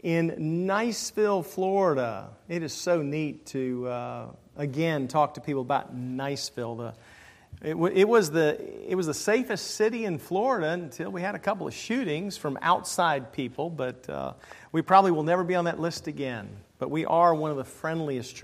in Niceville, Florida. It is so neat to, again, talk to people about Niceville. It was the safest city in Florida until we had a couple of shootings from outside people, but we probably will never be on that list again. But we are one of the friendliest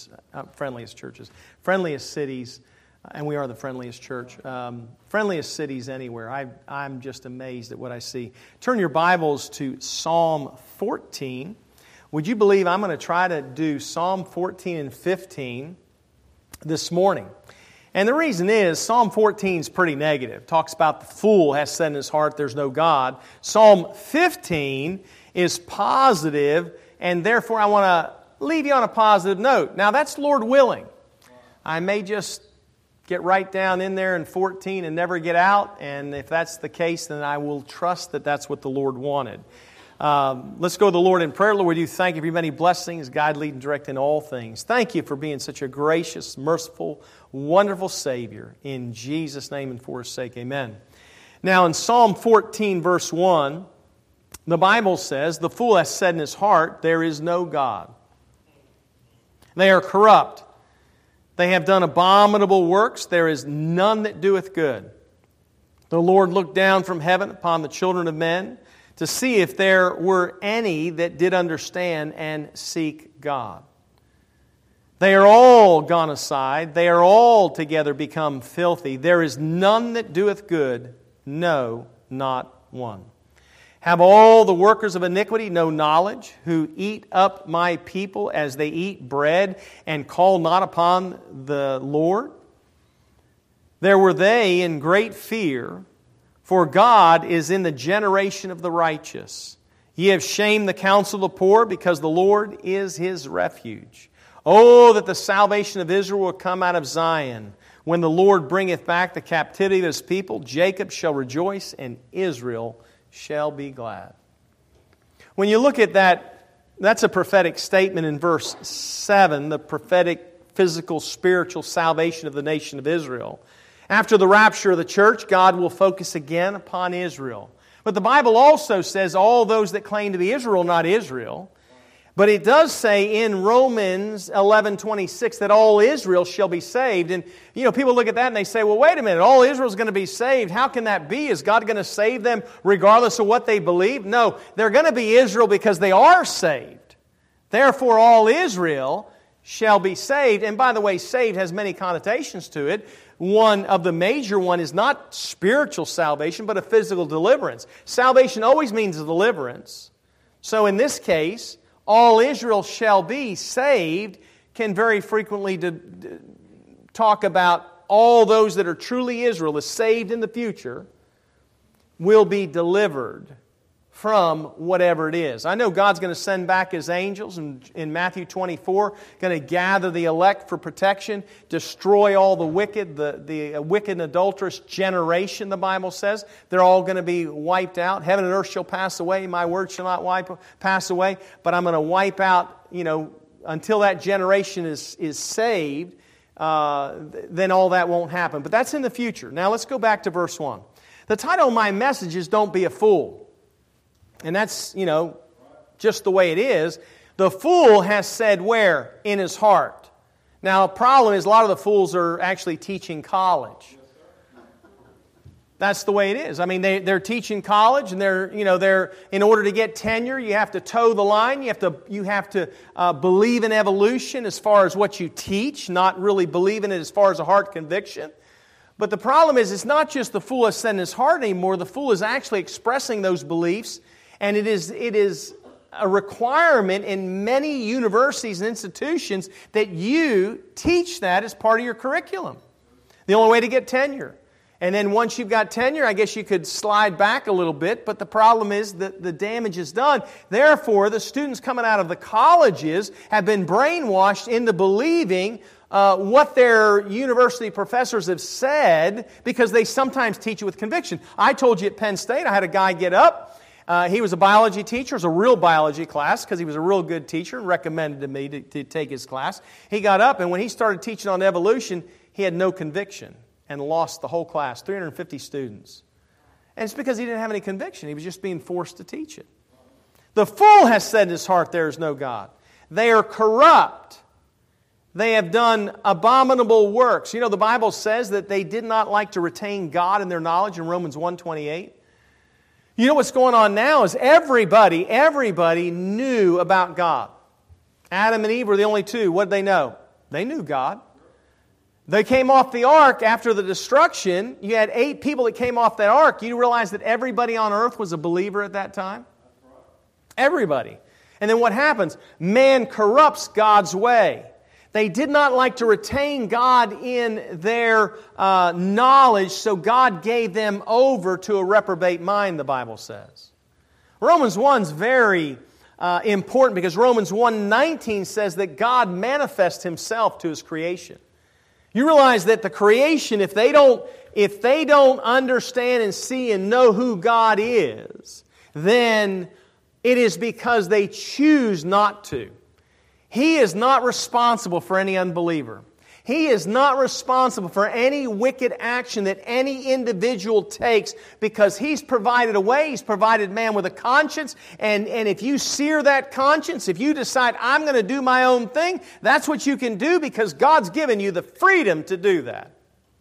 cities, and we are the friendliest church. Friendliest cities anywhere. I'm just amazed at what I see. Turn your Bibles to Psalm 14. Would you believe I'm going to try to do Psalm 14 and 15 this morning? And the reason is, Psalm 14 is pretty negative. Talks about the fool has said in his heart there's no God. Psalm 15 is positive, and therefore I want to leave you on a positive note. Now that's Lord willing. I may just get right down in there in 14 and never get out, and if that's the case, then I will trust that that's what the Lord wanted. Let's go to the Lord in prayer. Lord, we do thank you for your many blessings, guide, lead, and direct in all things. Thank you for being such a gracious, merciful, wonderful Savior. In Jesus' name and for His sake, amen. Now in Psalm 14, verse 1, the Bible says, "The fool has said in his heart, there is no God. They are corrupt. They have done abominable works. There is none that doeth good. The Lord looked down from heaven upon the children of men to see if there were any that did understand and seek God. They are all gone aside. They are all together become filthy. There is none that doeth good, no, not one. Have all the workers of iniquity no knowledge, who eat up my people as they eat bread and call not upon the Lord? There were they in great fear, for God is in the generation of the righteous. Ye have shamed the counsel of the poor, because the Lord is his refuge. Oh, that the salvation of Israel will come out of Zion. When the Lord bringeth back the captivity of his people, Jacob shall rejoice, and Israel shall be glad." When you look at that, that's a prophetic statement in verse 7, the prophetic, physical, spiritual salvation of the nation of Israel. After the rapture of the church, God will focus again upon Israel. But the Bible also says all those that claim to be Israel, not Israel. But it does say in Romans 11:26 that all Israel shall be saved. And, people look at that and they say, well, wait a minute, all Israel's going to be saved. How can that be? Is God going to save them regardless of what they believe? No, they're going to be Israel because they are saved. Therefore, all Israel shall be saved. And by the way, saved has many connotations to it. One of the major one is not spiritual salvation, but a physical deliverance. Salvation always means a deliverance. So in this case, all Israel shall be saved can very frequently talk about all those that are truly Israel, is saved in the future, will be delivered from whatever it is. I know God's going to send back His angels in Matthew 24, going to gather the elect for protection, destroy all the wicked, the wicked and adulterous generation, the Bible says. They're all going to be wiped out. Heaven and earth shall pass away, my word shall not pass away, but I'm going to wipe out, until that generation is saved, then all that won't happen. But that's in the future. Now let's go back to verse 1. The title of my message is Don't Be a Fool. And that's, just the way it is. The fool has said where? In his heart. Now, the problem is a lot of the fools are actually teaching college. That's the way it is. I mean, they're teaching college, and they're in order to get tenure, you have to toe the line. You have to believe in evolution as far as what you teach, not really believe in it as far as a heart conviction. But the problem is, it's not just the fool has said in his heart anymore. The fool is actually expressing those beliefs. And it is a requirement in many universities and institutions that you teach that as part of your curriculum. The only way to get tenure. And then once you've got tenure, I guess you could slide back a little bit, but the problem is that the damage is done. Therefore, the students coming out of the colleges have been brainwashed into believing what their university professors have said, because they sometimes teach it with conviction. I told you at Penn State, I had a guy get up. He was a biology teacher. It was a real biology class because he was a real good teacher and recommended to me to take his class. He got up, and when he started teaching on evolution, he had no conviction and lost the whole class, 350 students. And it's because he didn't have any conviction. He was just being forced to teach it. The fool has said in his heart, there is no God. They are corrupt. They have done abominable works. You know, the Bible says that they did not like to retain God in their knowledge in Romans 1:28. You know what's going on now is everybody knew about God. Adam and Eve were the only two. What did they know? They knew God. They came off the ark after the destruction. You had 8 people that came off that ark. You realize that everybody on earth was a believer at that time? Everybody. And then what happens? Man corrupts God's way. They did not like to retain God in their knowledge, so God gave them over to a reprobate mind, the Bible says. Romans 1's very important because Romans 1:19 says that God manifests Himself to His creation. You realize that the creation, if they don't understand and see and know who God is, then it is because they choose not to. He is not responsible for any unbeliever. He is not responsible for any wicked action that any individual takes because He's provided a way. He's provided man with a conscience. And if you sear that conscience, if you decide, I'm going to do my own thing, that's what you can do because God's given you the freedom to do that.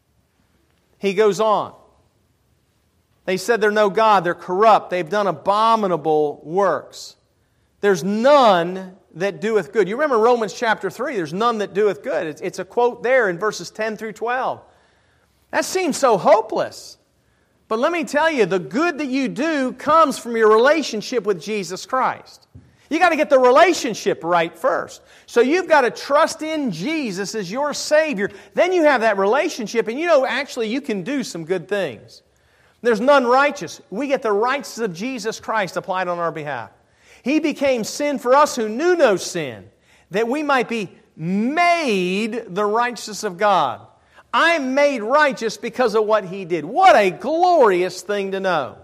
He goes on. They said they're no God. They're corrupt. They've done abominable works. There's none that doeth good. You remember Romans chapter 3, there's none that doeth good. It's a quote there in verses 10 through 12. That seems so hopeless. But let me tell you, the good that you do comes from your relationship with Jesus Christ. You got to get the relationship right first. So you've got to trust in Jesus as your Savior. Then you have that relationship, and you know, actually, you can do some good things. There's none righteous. We get the righteousness of Jesus Christ applied on our behalf. He became sin for us who knew no sin, that we might be made the righteousness of God. I'm made righteous because of what He did. What a glorious thing to know.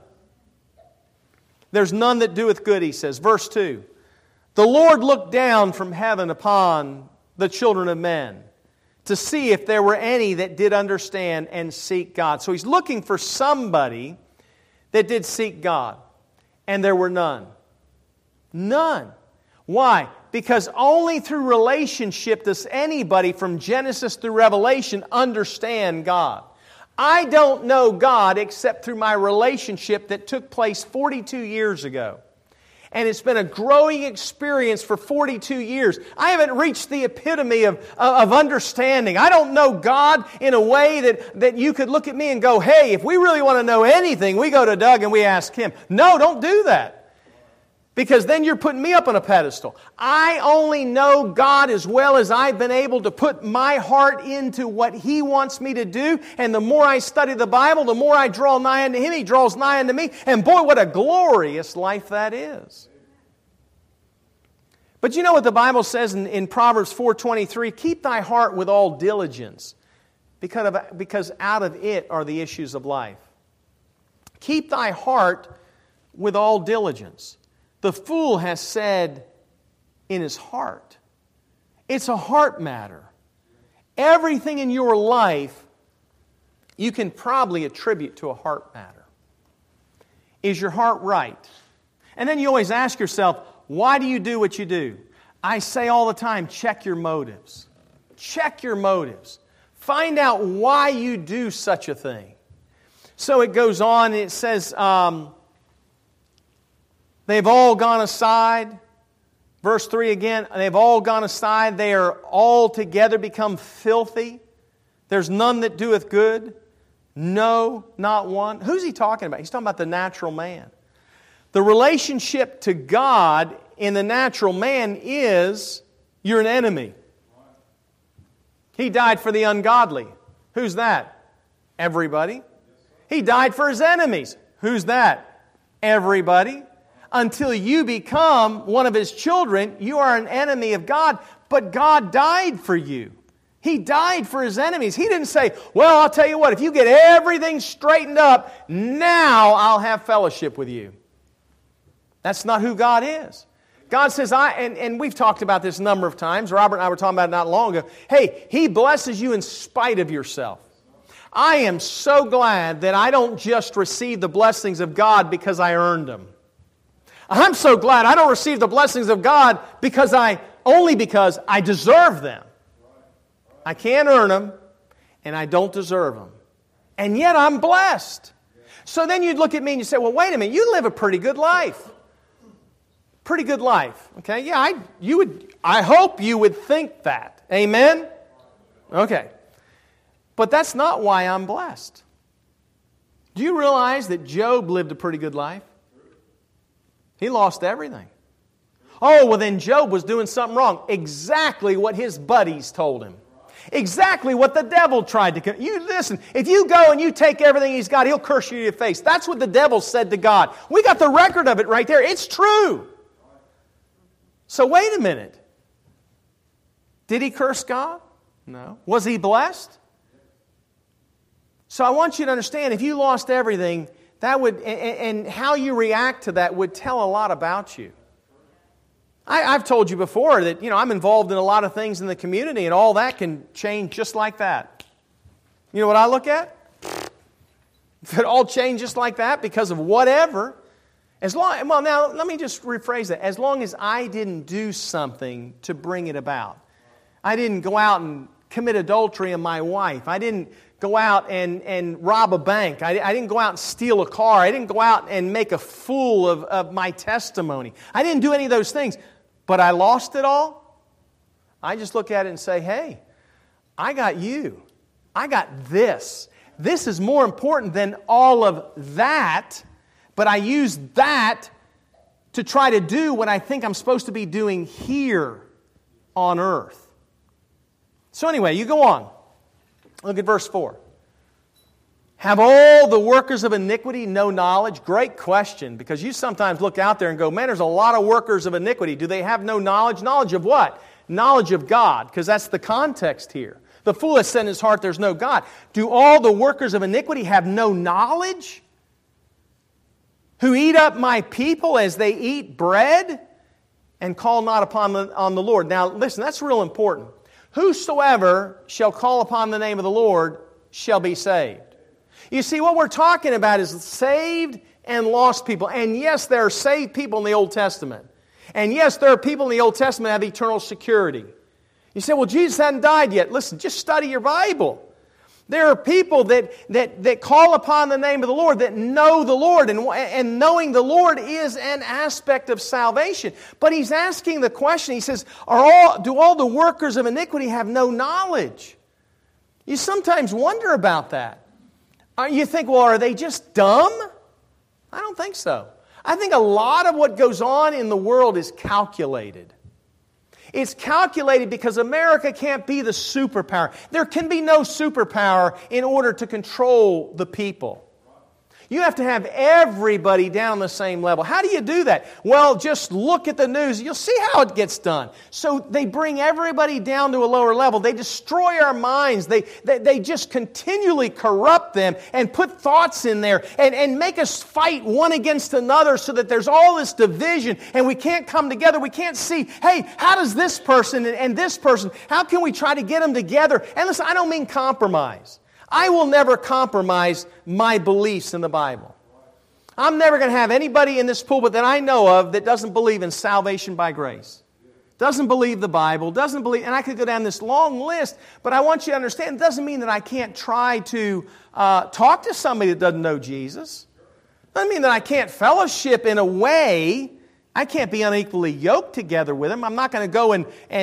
There's none that doeth good, He says. Verse 2. The Lord looked down from heaven upon the children of men to see if there were any that did understand and seek God. So He's looking for somebody that did seek God. And there were none. None. Why? Because only through relationship does anybody from Genesis through Revelation understand God. I don't know God except through my relationship that took place 42 years ago. And it's been a growing experience for 42 years. I haven't reached the epitome of understanding. I don't know God in a way that you could look at me and go, hey, if we really want to know anything, we go to Doug and we ask him. No, don't do that. Because then you're putting me up on a pedestal. I only know God as well as I've been able to put my heart into what He wants me to do. And the more I study the Bible, the more I draw nigh unto Him. He draws nigh unto me. And boy, what a glorious life that is. But you know what the Bible says in Proverbs 4:23? Keep thy heart with all diligence, because out of it are the issues of life. Keep thy heart with all diligence. The fool has said in his heart. It's a heart matter. Everything in your life you can probably attribute to a heart matter. Is your heart right? And then you always ask yourself, why do you do what you do? I say all the time, check your motives. Check your motives. Find out why you do such a thing. So it goes on and it says, they've all gone aside. Verse 3 again, they've all gone aside. They are all together become filthy. There's none that doeth good. No, not one. Who's he talking about? He's talking about the natural man. The relationship to God in the natural man is you're an enemy. He died for the ungodly. Who's that? Everybody. He died for His enemies. Who's that? Everybody. Until you become one of His children, you are an enemy of God, but God died for you. He died for His enemies. He didn't say, well, I'll tell you what, if you get everything straightened up, now I'll have fellowship with you. That's not who God is. God says, and we've talked about this a number of times. Robert and I were talking about it not long ago. Hey, He blesses you in spite of yourself. I am so glad that I don't just receive the blessings of God because I earned them. I'm so glad I don't receive the blessings of God only because I deserve them. I can't earn them, and I don't deserve them. And yet I'm blessed. So then you'd look at me and you say, well, wait a minute, you live a pretty good life. Pretty good life. Okay, yeah, I hope you would think that. Amen? Okay. But that's not why I'm blessed. Do you realize that Job lived a pretty good life? He lost everything. Oh, well then Job was doing something wrong. Exactly what his buddies told him. Exactly what the devil tried to... You listen, if you go and you take everything he's got, he'll curse you to your face. That's what the devil said to God. We got the record of it right there. It's true. So wait a minute. Did he curse God? No. Was he blessed? So I want you to understand, if you lost everything, that would, and how you react to that would tell a lot about you. I've told you before that, I'm involved in a lot of things in the community, and all that can change just like that. You know what I look at? If it all changed just like that because of whatever, now let me just rephrase that. As long as I didn't do something to bring it about. I didn't go out and commit adultery on my wife. I didn't go out and rob a bank. I didn't go out and steal a car. I didn't go out and make a fool of my testimony. I didn't do any of those things. But I lost it all. I just look at it and say, hey, I got you. I got this. This is more important than all of that. But I use that to try to do what I think I'm supposed to be doing here on earth. So anyway, you go on. Look at verse 4. Have all the workers of iniquity no knowledge? Great question, because you sometimes look out there and go, man, there's a lot of workers of iniquity. Do they have no knowledge? Knowledge of what? Knowledge of God, because that's the context here. The fool has said in his heart, there's no God. Do all the workers of iniquity have no knowledge? Who eat up my people as they eat bread and call not upon the Lord. Now, listen, that's real important. Whosoever shall call upon the name of the Lord shall be saved. You see, what we're talking about is saved and lost people. And yes, there are saved people in the Old Testament. And yes, there are people in the Old Testament that have eternal security. You say, well, Jesus hadn't died yet. Listen, just study your Bible. There are people that call upon the name of the Lord, that know the Lord, and knowing the Lord is an aspect of salvation. But he's asking the question, he says, do all the workers of iniquity have no knowledge? You sometimes wonder about that. You think, well, are they just dumb? I don't think so. I think a lot of what goes on in the world is calculated. It's calculated because America can't be the superpower. There can be no superpower in order to control the people. You have to have everybody down on the same level. How do you do that? Well, just look at the news. You'll see how it gets done. So they bring everybody down to a lower level. They destroy our minds. They just continually corrupt them and put thoughts in there and make us fight one against another so that there's all this division and we can't come together. We can't see, hey, how does this person and this person, how can we try to get them together? And listen, I don't mean compromise. I will never compromise my beliefs in the Bible. I'm never going to have anybody in this pulpit that I know of that doesn't believe in salvation by grace. Doesn't believe the Bible, doesn't believe, and I could go down this long list, but I want you to understand, it doesn't mean that I can't try to talk to somebody that doesn't know Jesus. It doesn't mean that I can't fellowship in a way. I can't be unequally yoked together with them. I'm not going to go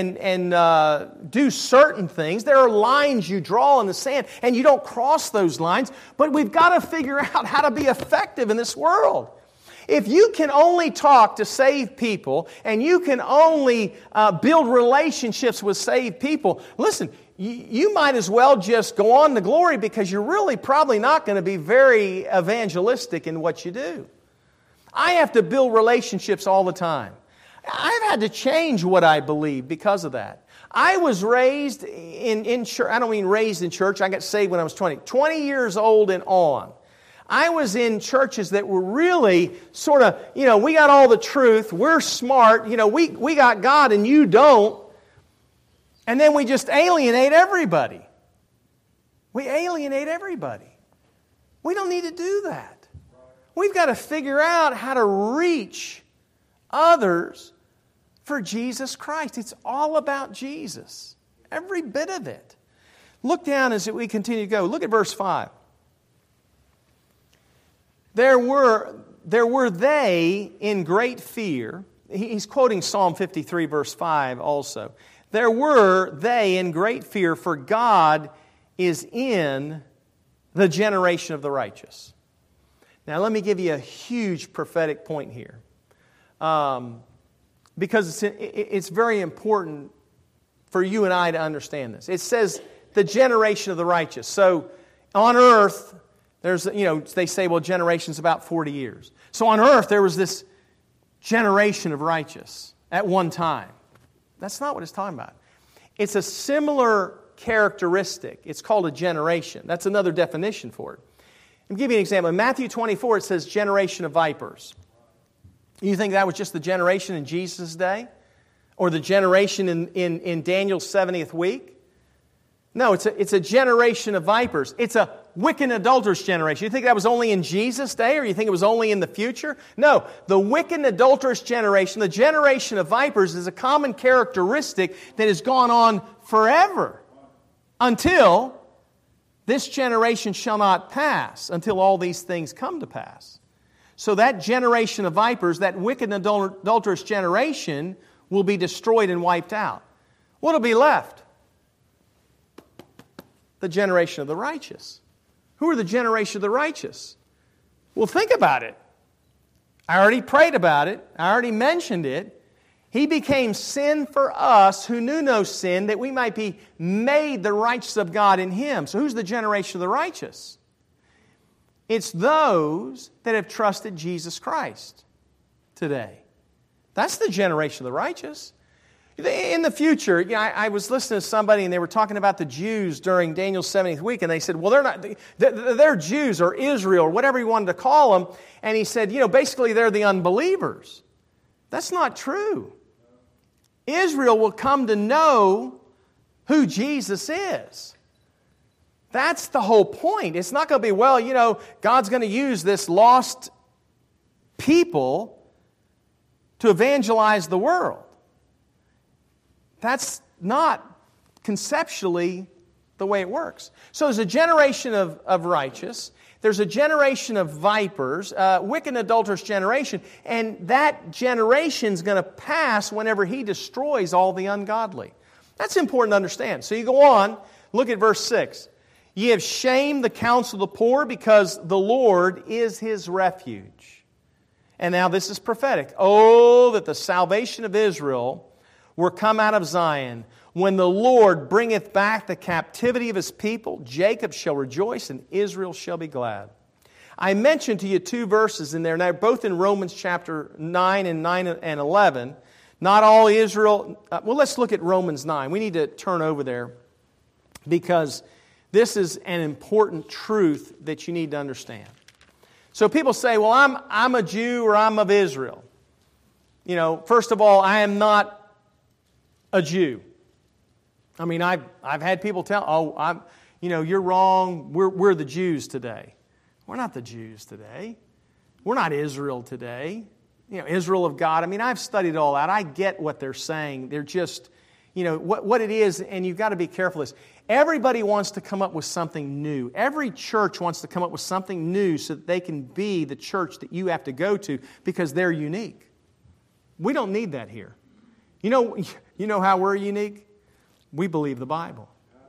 and do certain things. There are lines you draw in the sand, and you don't cross those lines. But we've got to figure out how to be effective in this world. If you can only talk to saved people, and you can only build relationships with saved people, listen, you might as well just go on to glory, because you're really probably not going to be very evangelistic in what you do. I have to build relationships all the time. I've had to change what I believe because of that. I was raised in church. I don't mean raised in church. I got saved when I was 20 years old and on. I was in churches that were really sort of, we got all the truth. We're smart. We got God and you don't. And then we just alienate everybody. We alienate everybody. We don't need to do that. We've got to figure out how to reach others for Jesus Christ. It's all about Jesus. Every bit of it. Look down as we continue to go. Look at verse 5. There were they in great fear. He's quoting Psalm 53, verse 5 also. There were they in great fear, for God is in the generation of the righteous. Now let me give you a huge prophetic point here. Because it's very important for you and I to understand this. It says the generation of the righteous. So on earth, they say, well, generation's about 40 years. So on earth, there was this generation of righteous at one time. That's not what it's talking about. It's a similar characteristic. It's called a generation. That's another definition for it. I'll give you an example. In Matthew 24, it says generation of vipers. You think that was just the generation in Jesus' day? Or the generation in Daniel's 70th week? No, it's a generation of vipers. It's a wicked and adulterous generation. You think that was only in Jesus' day, or you think it was only in the future? No, the wicked and adulterous generation, the generation of vipers, is a common characteristic that has gone on forever until this generation shall not pass, until all these things come to pass. So that generation of vipers, that wicked and adulterous generation, will be destroyed and wiped out. What will be left? The generation of the righteous. Who are the generation of the righteous? Well, think about it. I already prayed about it. I already mentioned it. He became sin for us who knew no sin, that we might be made the righteous of God in Him. So who's the generation of the righteous? It's those that have trusted Jesus Christ today. That's the generation of the righteous. In the future, I was listening to somebody and they were talking about the Jews during Daniel's 70th week, and they said, well, they're Jews or Israel or whatever he wanted to call them. And he said, basically they're the unbelievers. That's not true. Israel will come to know who Jesus is. That's the whole point. It's not going to be, God's going to use this lost people to evangelize the world. That's not conceptually the way it works. So there's a generation of righteous. There's a generation of vipers, wicked and adulterous generation, and that generation's going to pass whenever He destroys all the ungodly. That's important to understand. So you go on, look at verse 6. Ye have shamed the counsel of the poor, because the Lord is his refuge. And now this is prophetic. Oh, that the salvation of Israel were come out of Zion. When the Lord bringeth back the captivity of His people, Jacob shall rejoice and Israel shall be glad. I mentioned to you two verses in there, now both in Romans chapter 9 and 11. Not all Israel... let's look at Romans 9. We need to turn over there because this is an important truth that you need to understand. So people say, well, I'm a Jew or I'm of Israel. First of all, I am not a Jew. I mean, I've had people tell, you're wrong. We're the Jews today. We're not the Jews today. We're not Israel today. Israel of God. I mean, I've studied all that. I get what they're saying. They're just, what it is, and you've got to be careful is, everybody wants to come up with something new. Every church wants to come up with something new so that they can be the church that you have to go to because they're unique. We don't need that here. You know how we're unique? We believe the Bible.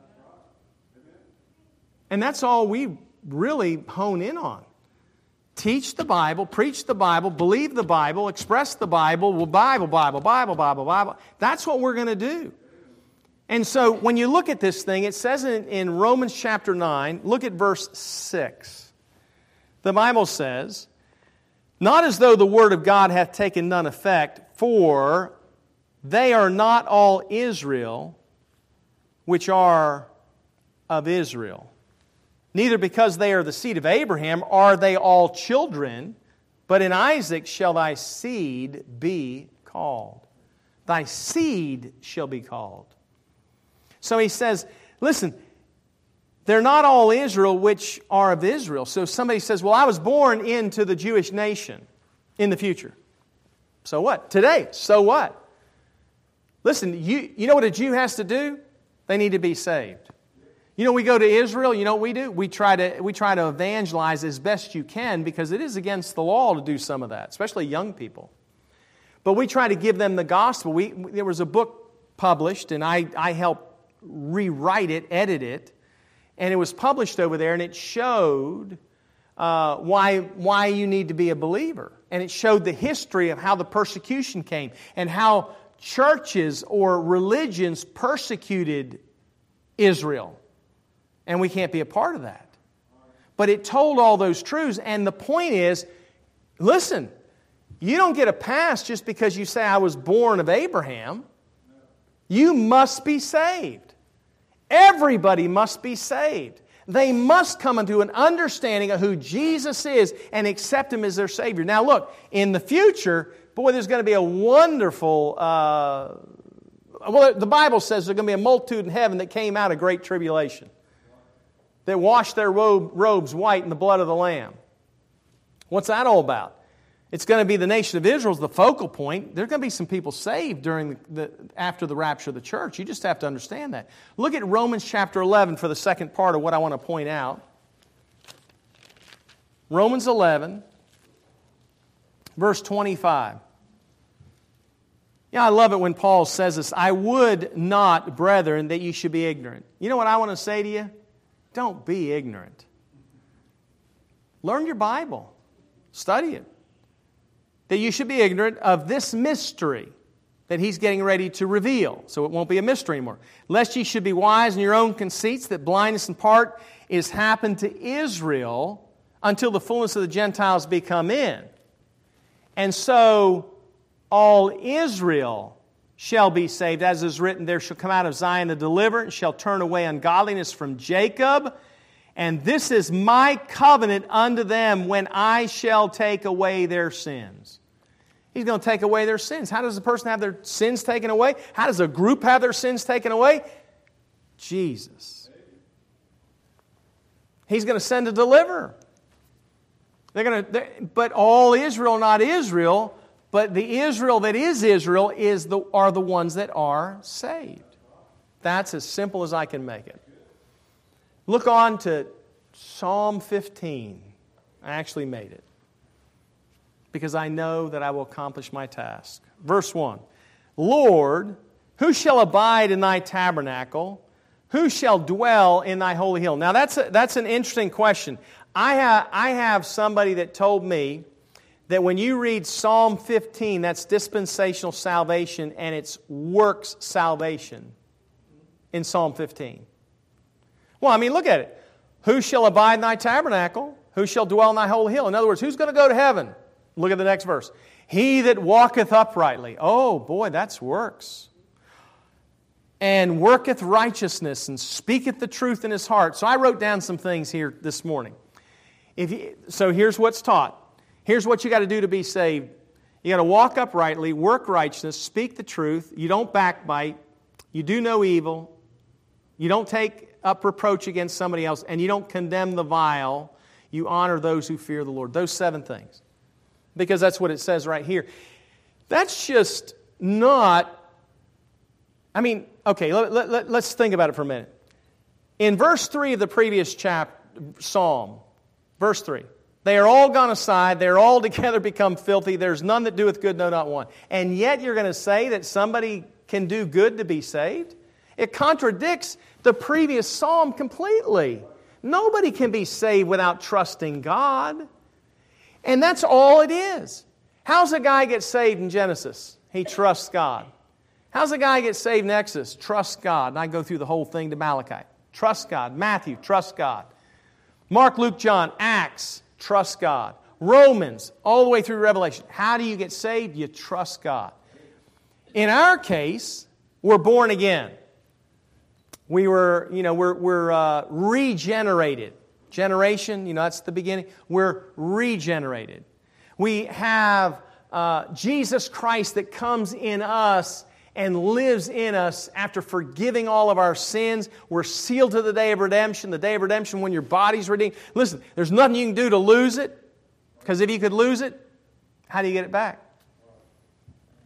And that's all we really hone in on. Teach the Bible, preach the Bible, believe the Bible, express the Bible, Bible. That's what we're going to do. And so when you look at this thing, it says in Romans chapter 9, look at verse 6. The Bible says, not as though the word of God hath taken none effect, for they are not all Israel which are of Israel. Neither because they are the seed of Abraham are they all children, but in Isaac shall thy seed be called. Thy seed shall be called. So he says, listen, they're not all Israel which are of Israel. So somebody says, well, I was born into the Jewish nation in the future. So what? Today, so what? Listen, you know what a Jew has to do? They need to be saved. You know, we go to Israel, you know what we do? We try to evangelize as best you can because it is against the law to do some of that, especially young people. But we try to give them the gospel. There was a book published, and I helped rewrite it, edit it, and it was published over there, and it showed why you need to be a believer. And it showed the history of how the persecution came and how churches or religions persecuted Israel. And we can't be a part of that. But it told all those truths, and the point is, listen, you don't get a pass just because you say, I was born of Abraham. You must be saved. Everybody must be saved. They must come into an understanding of who Jesus is and accept Him as their Savior. Now look, in the future, boy, there's going to be a wonderful... the Bible says there's going to be a multitude in heaven that came out of great tribulation, that washed their robes white in the blood of the Lamb. What's that all about? It's going to be the nation of Israel is the focal point. There's going to be some people saved after the rapture of the church. You just have to understand that. Look at Romans chapter 11 for the second part of what I want to point out. Romans 11, verse 25. Yeah, I love it when Paul says this. I would not, brethren, that you should be ignorant. You know what I want to say to you? Don't be ignorant. Learn your Bible. Study it. That you should be ignorant of this mystery that he's getting ready to reveal. So it won't be a mystery anymore. Lest ye should be wise in your own conceits, that blindness in part is happened to Israel until the fullness of the Gentiles be come in. And so all Israel shall be saved. As is written, there shall come out of Zion a deliverer, and shall turn away ungodliness from Jacob. And this is my covenant unto them when I shall take away their sins. He's going to take away their sins. How does a person have their sins taken away? How does a group have their sins taken away? Jesus. He's going to send a deliverer. But all Israel, not Israel, but the Israel that is Israel are the ones that are saved. That's as simple as I can make it. Look on to Psalm 15. I actually made it, because I know that I will accomplish my task. Verse 1. Lord, who shall abide in thy tabernacle? Who shall dwell in thy holy hill? Now that's an interesting question. I have somebody that told me that when you read Psalm 15, that's dispensational salvation, and it's works salvation in Psalm 15. Well, I mean, look at it. Who shall abide in thy tabernacle? Who shall dwell in thy holy hill? In other words, who's going to go to heaven? Look at the next verse. He that walketh uprightly. Oh, boy, that's works. And worketh righteousness, and speaketh the truth in his heart. So I wrote down some things here this morning. So here's what's taught. Here's what you got to do to be saved. You got to walk uprightly, work righteousness, speak the truth. You don't backbite. You do no evil. You don't take up reproach against somebody else, and you don't condemn the vile. You honor those who fear the Lord. Those 7 things. Because that's what it says right here. That's just not... I mean, okay, let's think about it for a minute. In verse 3 of the previous Psalm, verse 3, they are all gone aside, they are all together become filthy, there's none that doeth good, no, not one. And yet you're going to say that somebody can do good to be saved? It contradicts the previous psalm completely. Nobody can be saved without trusting God. And that's all it is. How's a guy get saved in Genesis? He trusts God. How's a guy get saved in Exodus? Trust God. And I go through the whole thing to Malachi. Trust God. Matthew, trust God. Mark, Luke, John, Acts, trust God. Romans, all the way through Revelation. How do you get saved? You trust God. In our case, we're born again. We're regenerated. Generation, that's the beginning. We're regenerated. We have Jesus Christ that comes in us and lives in us after forgiving all of our sins. We're sealed to the day of redemption. The day of redemption when your body's redeemed. Listen, there's nothing you can do to lose it. Because if you could lose it, how do you get it back?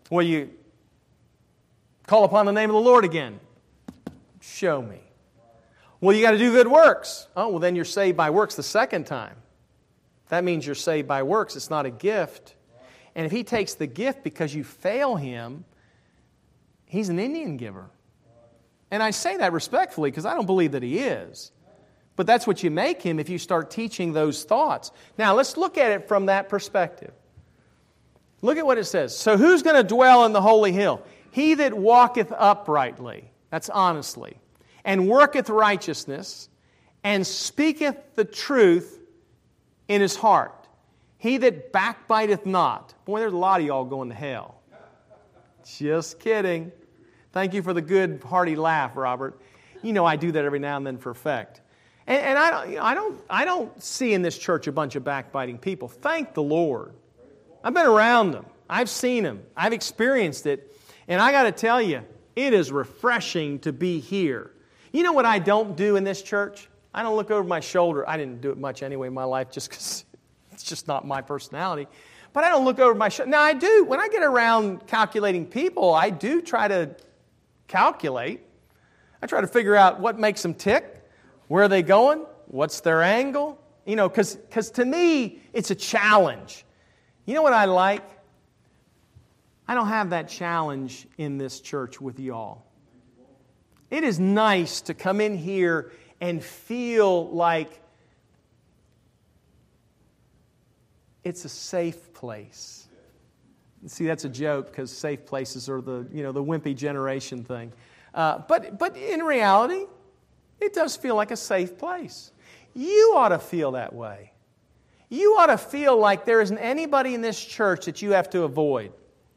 Well, you call upon the name of the Lord again. Show me. Well, you got to do good works. Oh, well, then you're saved by works the second time. That means you're saved by works. It's not a gift. And if He takes the gift because you fail Him, He's an Indian giver. And I say that respectfully because I don't believe that He is. But that's what you make Him if you start teaching those thoughts. Now, let's look at it from that perspective. Look at what it says. So who's going to dwell in the holy hill? He that walketh uprightly, that's honestly, and worketh righteousness, and speaketh the truth in his heart. He that backbiteth not. Boy, there's a lot of y'all going to hell. Just kidding. Thank you for the good, hearty laugh, Robert. You know I do that every now and then for effect. And I don't see in this church a bunch of backbiting people. Thank the Lord. I've been around them. I've seen them. I've experienced it. And I got to tell you, it is refreshing to be here. You know what I don't do in this church? I don't look over my shoulder. I didn't do it much anyway in my life just because it's just not my personality. But I don't look over my shoulder. Now, I do. When I get around calculating people, I do try to calculate. I try to figure out what makes them tick, where are they going, what's their angle. You know, because to me, it's a challenge. You know what I like? I don't have that challenge in this church with y'all. It is nice to come in here and feel like it's a safe place. See, that's a joke because safe places are the wimpy generation thing. But in reality, it does feel like a safe place. You ought to feel that way. You ought to feel like there isn't anybody in this church that you have to avoid.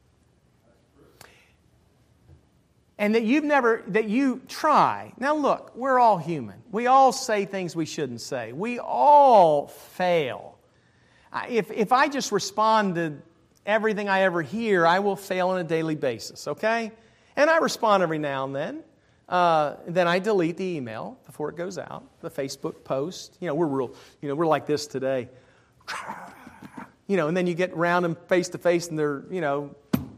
And that you try. Now look, we're all human. We all say things we shouldn't say. We all fail. If I just respond to everything I ever hear, I will fail on a daily basis, okay? And I respond every now and then. Then I delete the email before it goes out, the Facebook post. We're like this today. And then you get around them face to face and they're, you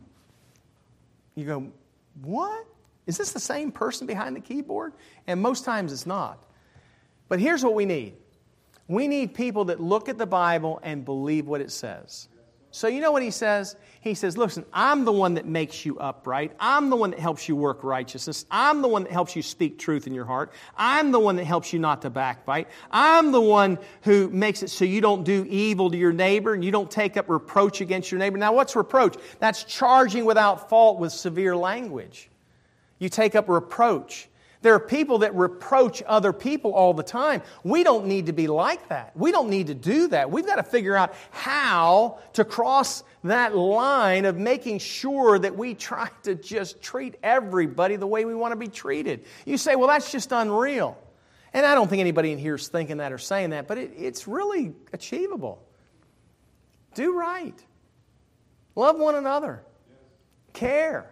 go, what? Is this the same person behind the keyboard? And most times it's not. But here's what we need. We need people that look at the Bible and believe what it says. So you know what he says? He says, listen, I'm the one that makes you upright. I'm the one that helps you work righteousness. I'm the one that helps you speak truth in your heart. I'm the one that helps you not to backbite. I'm the one who makes it so you don't do evil to your neighbor and you don't take up reproach against your neighbor. Now, what's reproach? That's charging without fault with severe language. You take up reproach. There are people that reproach other people all the time. We don't need to be like that. We don't need to do that. We've got to figure out how to cross that line of making sure that we try to just treat everybody the way we want to be treated. You say, well, that's just unreal. And I don't think anybody in here is thinking that or saying that, but it's really achievable. Do right. Love one another. Care.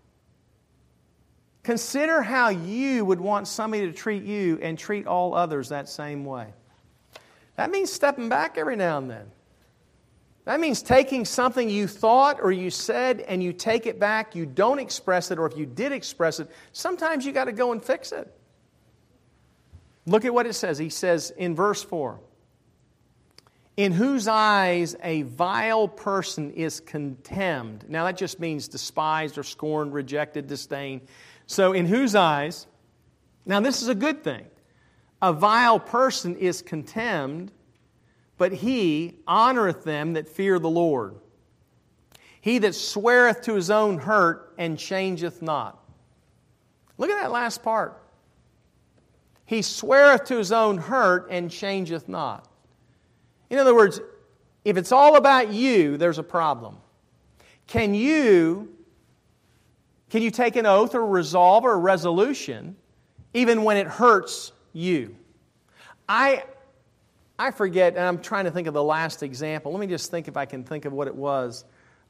Consider how you would want somebody to treat you and treat all others that same way. That means stepping back every now and then. That means taking something you thought or you said and you take it back, you don't express it, or if you did express it, sometimes you got to go and fix it. Look at what it says. He says in verse 4, in whose eyes a vile person is contemned. Now that just means despised or scorned, rejected, disdained. So in whose eyes, now this is a good thing, a vile person is contemned, but he honoreth them that fear the Lord. He that sweareth to his own hurt and changeth not. Look at that last part. He sweareth to his own hurt and changeth not. In other words, if it's all about you, there's a problem. Can you take an oath or resolve or a resolution even when it hurts you? I forget, and I'm trying to think of the last example. Let me just think if I can think of what it was.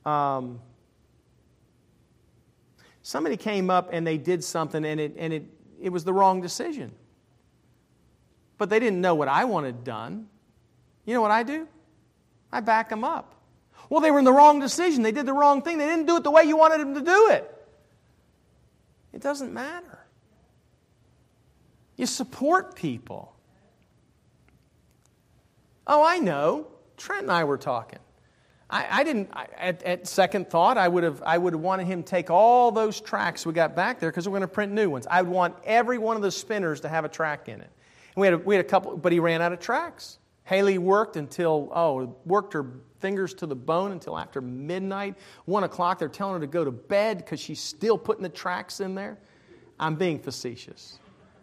Somebody came up and they did something and it was the wrong decision. But they didn't know what I wanted done. You know what I do? I back them up. Well, they were in the wrong decision. They did the wrong thing. They didn't do it the way you wanted them to do it. It doesn't matter. You support people. Oh, I know. Trent and I were talking. At second thought, I would have wanted him to take all those tracks we got back there because we're going to print new ones. I would want every one of the spinners to have a track in it. And we had a couple, but he ran out of tracks. Haley worked her fingers to the bone until after midnight. 1 o'clock, they're telling her to go to bed because she's still putting the tracks in there. I'm being facetious.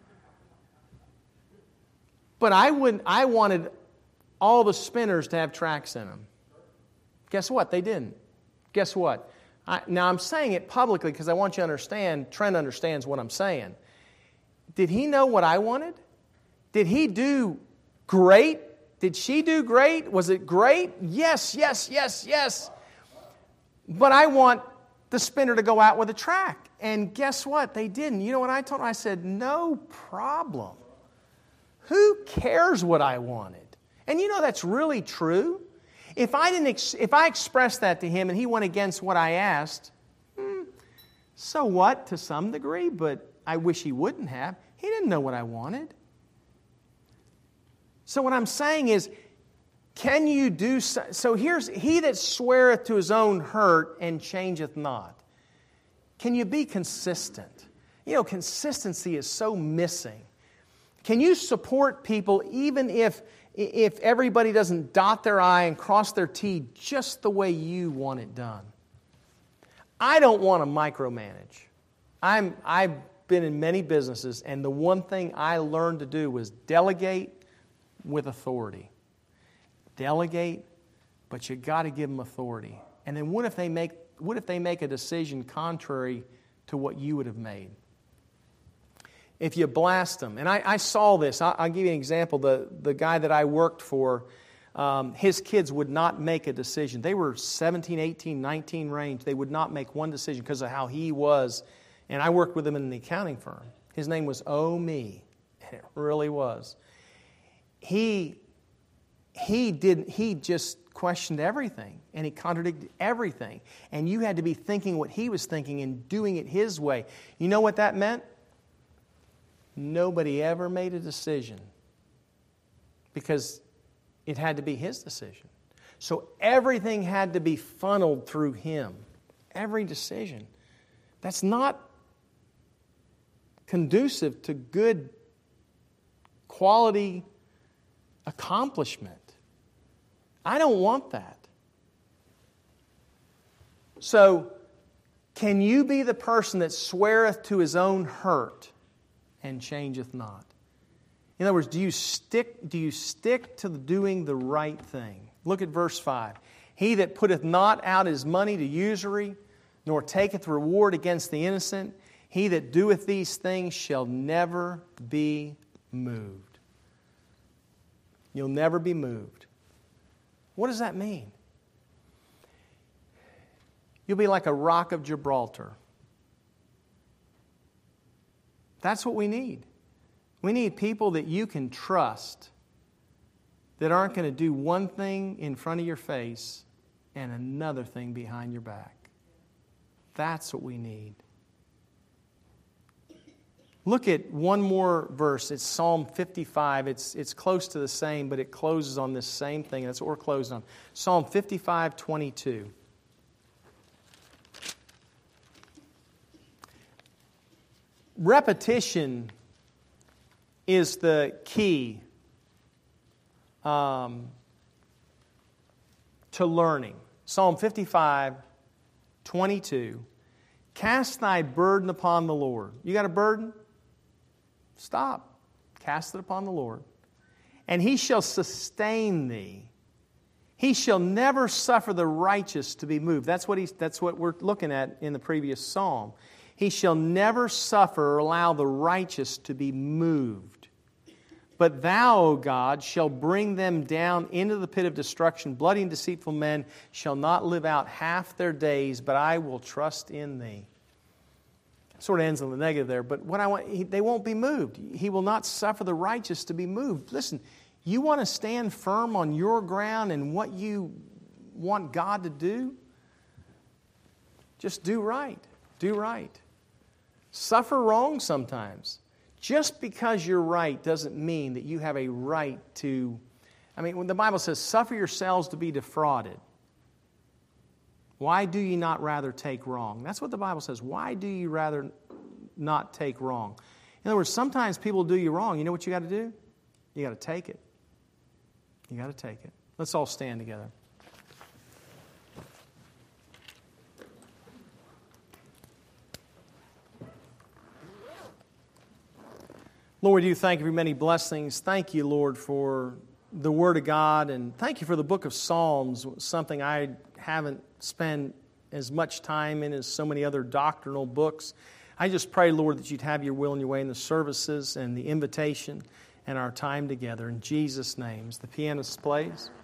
But I wanted all the spinners to have tracks in them. Guess what? They didn't. Guess what? Now I'm saying it publicly because I want you to understand, Trent understands what I'm saying. Did he know what I wanted? Did he do great? Did she do great? Was it great? Yes. But I want the spinner to go out with a track. And guess what? They didn't. You know what I told him? I said, no problem. Who cares what I wanted? And you know that's really true. If I expressed that to him and he went against what I asked, so what to some degree, but I wish he wouldn't have. He didn't know what I wanted. So what I'm saying is, can you do so? Here's, he that sweareth to his own hurt and changeth not. Can you be consistent? You know, consistency is so missing. Can you support people even if everybody doesn't dot their I and cross their T just the way you want it done? I don't want to micromanage. I've been in many businesses, and the one thing I learned to do was delegate with authority. Delegate, but you got to give them authority. And then what if they make a decision contrary to what you would have made? If you blast them, and I saw this. I'll give you an example. The guy that I worked for, his kids would not make a decision. They were 17, 18, 19 range. They would not make one decision because of how he was. And I worked with him in the accounting firm. His name was Me. And it really was. He just questioned everything, and he contradicted everything. And you had to be thinking what he was thinking and doing it his way. You know what that meant? Nobody ever made a decision because it had to be his decision. So everything had to be funneled through him. Every decision. That's not conducive to good quality accomplishment. I don't want that. So, can you be the person that sweareth to his own hurt and changeth not? In other words, do you stick to doing the right thing? Look at verse 5. He that putteth not out his money to usury, nor taketh reward against the innocent, he that doeth these things shall never be moved. You'll never be moved. What does that mean? You'll be like a rock of Gibraltar. That's what we need. We need people that you can trust that aren't going to do one thing in front of your face and another thing behind your back. That's what we need. Look at one more verse. It's Psalm 55. It's close to the same, but it closes on this same thing. That's what we're closing on. Psalm 55:22. Repetition is the key to learning. Psalm 55:22. Cast thy burden upon the Lord. You got a burden? Stop. Cast it upon the Lord. And He shall sustain thee. He shall never suffer the righteous to be moved. That's what we're looking at in the previous psalm. He shall never suffer or allow the righteous to be moved. But thou, O God, shall bring them down into the pit of destruction. Bloody and deceitful men shall not live out half their days, but I will trust in thee. Sort of ends on the negative there, but they won't be moved. He will not suffer the righteous to be moved. Listen, you want to stand firm on your ground and what you want God to do? Just do right. Do right. Suffer wrong sometimes. Just because you're right doesn't mean that you have a right to... when the Bible says, suffer yourselves to be defrauded. Why do you not rather take wrong? That's what the Bible says. Why do you rather not take wrong? In other words, sometimes people do you wrong. You know what you got to do? You got to take it. You got to take it. Let's all stand together. Lord, we do thank you for many blessings. Thank you, Lord, for the Word of God, and thank you for the book of Psalms, something I haven't spent as much time in as so many other doctrinal books. I just pray, Lord, that you'd have your will and your way in the services and the invitation and our time together. In Jesus' name, as the pianist plays.